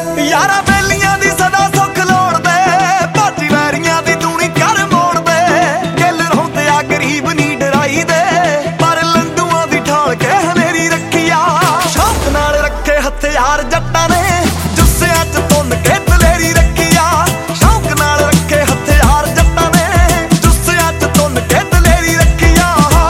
यारा बेलियां दी सदा सुख लोड़ दे, भाजी वैरियां दी दूनी कर मोड़ दे। गिल रौंदे आ गरीब नी डराई दे, पर लंडूआं दी ढाल के हनेरी रखिया। शौक नाल रखे हथियार जट्टां ने, जुस्सियां च तुन के दलेरी रखिया। शौक नाल रखे हथियार जट्टां ने, जुस्सियां च तुन के दलेरी रखिया।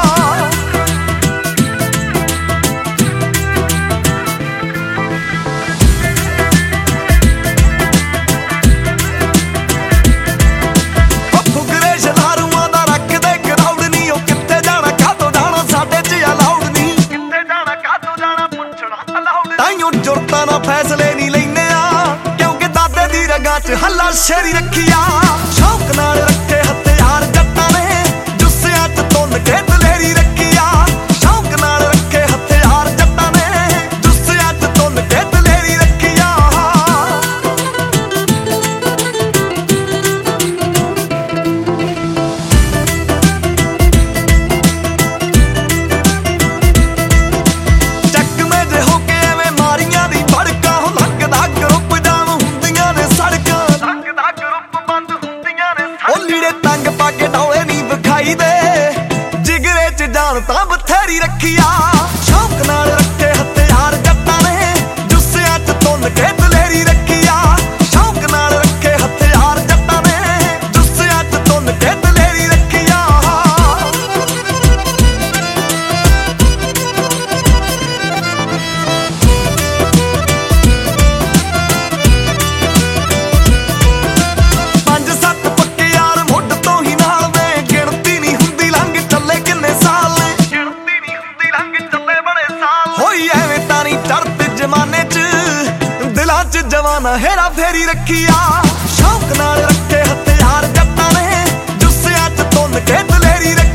जुरता ना फैसले नहीं लेने क्योंकि दादे दी रगां च हल्ला शेरी रखिया। शौक नाल रखे हथियार जट्टां ने, जुस्सियां च तुन के दलेरी रखिया। शौक नाल रखे हथियार जट्टां ने, जुस्सियां च तुन के दलेरी रखिया। चक में जे हो के एवें मारियां दी भड़का, हो लगदा ग्रुप जाम हुंदियां ने सड़कां, लगदा ग्रुप बंद हुंदियां ने सड़कां। ओ लीड़े तंग पाके डौले नहीं विखाई दे, जिगरे च जान तां बथेरी रखिया। शौक नाल रखे हथियार जट्टां ने, जुस्सियां च तुन के दलेरी रखिया। शौक नाल रखे हथियार जट्टां ने, जुस्सियां च तुन के दलेरी रखिया। पंज सत्त पक्के यार मुੱਢ ਤੋਂ ਹੀ ਨਾਲ ਨੇ, ਗਿਣਤੀ ਨਹੀਂ ਹੁੰਦੀ ਲੰਘ ਚੱਲੇ ਕਿੰਨੇ ਸਾਲ ਨੇ, ਗਿਣਤੀ ਨਹੀਂ ਹੁੰਦੀ ਲੰਘ ਚੱਲੇ ਬੜੇ ਸਾਲ। ਹੋਈ ਐਵੇਂ ਤਾਂ ਨਹੀਂ ਚੜ੍ਹਦੇ ਜਮਾਨੇ 'ਚ, ਦਿਲਾਂ 'ਚ ਜਵਾਨਾ ਹੇਰਾ ਫੇਰੀ ਰਖੀਆ। ਸ਼ੌਕ ਨਾਲ ਰੱਖੇ ਹਥਿਆਰ ਜੱਟਾਂ ਨੇ, ਜੁੱਸਿਆਂ 'ਚ ਤੁੰਨ ਕੇ ਦਲੇਰੀ